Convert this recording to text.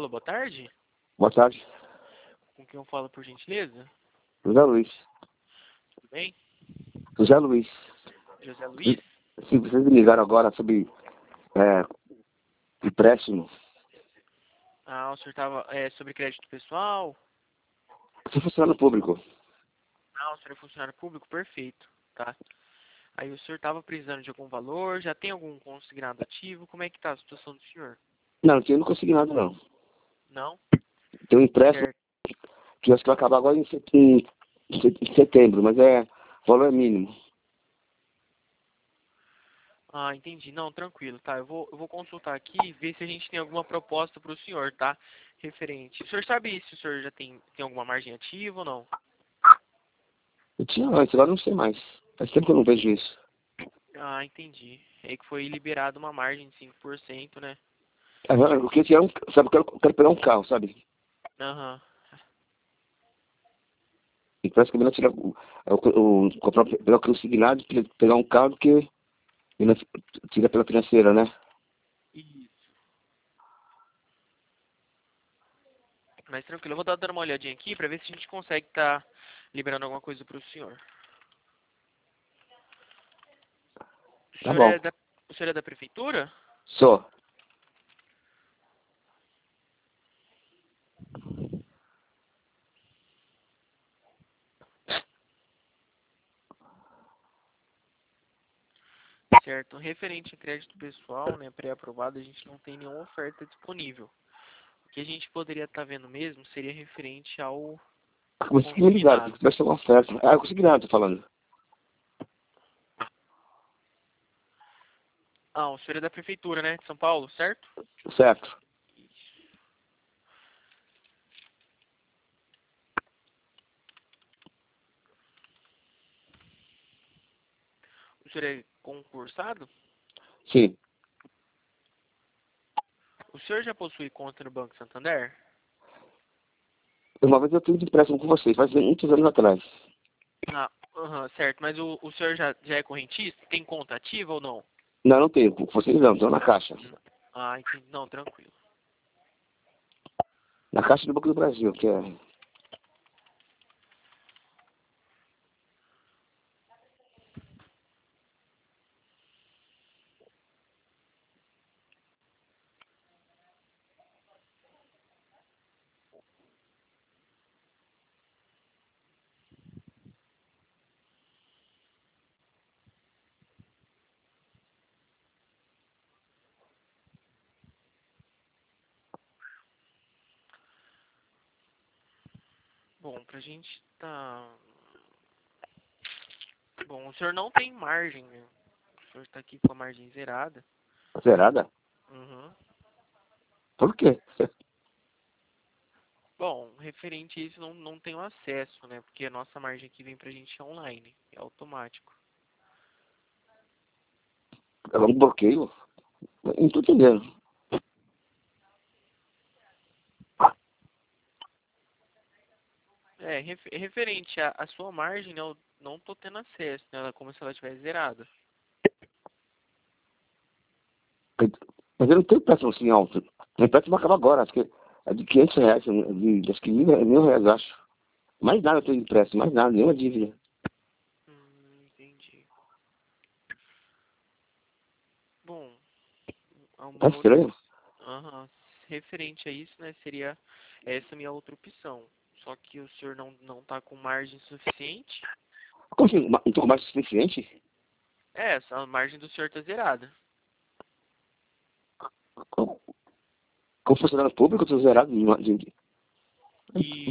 Alô, boa tarde. Boa tarde. Com quem eu falo, por gentileza? José Luiz. Tudo bem? José Luiz. José Luiz? Se vocês me ligaram agora sobre empréstimo, Ah, o senhor estava sobre crédito pessoal? se funcionário público. Ah, o senhor é funcionário público? Perfeito, tá? Aí o senhor estava precisando de algum valor? Já tem algum consignado ativo? Como é que tá a situação do senhor? Não, eu não consegui nada, não. Não? Tem um empréstimo Certo. que acho que vai acabar agora em setembro, mas o valor é mínimo. Ah, entendi. Não, tranquilo, tá? Eu vou consultar aqui e ver se a gente tem alguma proposta para o senhor, tá? Referente. O senhor sabe se o senhor já tem alguma margem ativa ou não? Eu tinha antes, agora não sei mais. Faz tempo que eu não vejo isso. Ah, entendi. É que foi liberado uma margem de 5%, né? O que eu tinha sabe, eu quero pegar um carro, sabe? Aham. E parece que é melhor tirar comprar pelo consignado, pegar um carro do que tira pela financeira, né? Isso. Mas tranquilo, eu vou dar uma olhadinha aqui pra ver se a gente consegue estar liberando alguma coisa pro senhor. O Tá senhor bom. é da, o senhor é da prefeitura? Só. Certo. Referente a crédito pessoal, né, pré-aprovado, a gente não tem nenhuma oferta disponível. O que a gente poderia estar vendo mesmo seria referente ao Vocês que me ligaram, consignado. porque vai ser uma oferta. Ah, eu consegui nada, tô falando. Ah, o senhor é da prefeitura, né, de São Paulo, certo? Certo. O senhor é concursado? Sim. O senhor já possui conta no Banco Santander? Uma vez eu tive empréstimo com vocês, faz muitos anos atrás. Ah, aham, certo. Mas o senhor já é correntista? Tem conta ativa ou não? Não, não tenho. Com vocês não, estão na caixa. Ah, entendi. Não, tranquilo. Na caixa do Banco do Brasil, que é. Bom, pra gente tá... Bom, o senhor não tem margem, né? O senhor tá aqui com a margem zerada. Zerada? Uhum. Por quê? Bom, referente a isso, não tenho acesso, né? Porque a nossa margem aqui vem pra gente online. É automático. É um bloqueio? Não tô entendendo. É, referente à sua margem, né? Eu não tô tendo acesso, né? Ela é como se ela tivesse zerada. Mas eu não tenho empréstimo assim alto. O empréstimo acaba agora, acho que é de R$ 500, acho que R$ 1.000, acho. Mais nada eu tenho de empréstimo, mais nada, nenhuma dívida. Entendi. Bom, Tá uma outra estranho. opção. Aham. Referente a isso, né? Seria essa minha outra opção. Só que o senhor não tá com margem suficiente. Como assim? Não tô mais suficiente? É, a margem do senhor tá zerada. Como funcionário público, eu tô zerado E